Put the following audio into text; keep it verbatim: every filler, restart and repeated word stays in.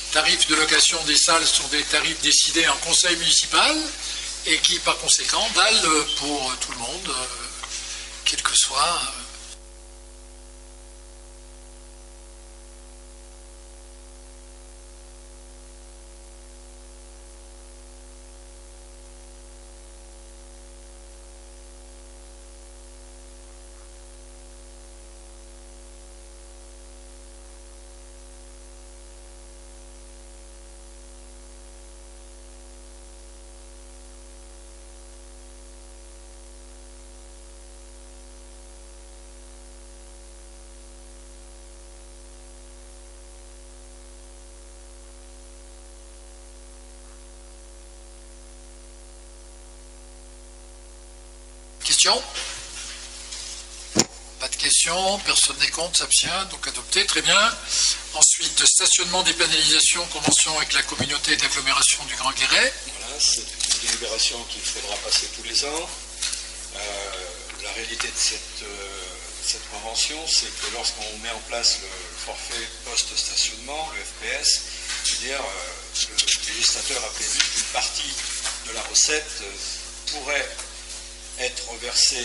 tarifs de location des salles sont des tarifs décidés en conseil municipal et qui, par conséquent, valent pour tout le monde, quel que soit... Questions? Pas de questions, personne n'est contre, s'abstient, donc adopté, très bien. Ensuite, stationnement des pénalisations, convention avec la communauté d'agglomération du Grand Guéret. Voilà, c'est une délibération qu'il faudra passer tous les ans. Euh, la réalité de cette, euh, cette convention, c'est que lorsqu'on met en place le forfait post-stationnement, le F P S, c'est-à-dire euh, le législateur a prévu qu'une partie de la recette euh, pourrait être versée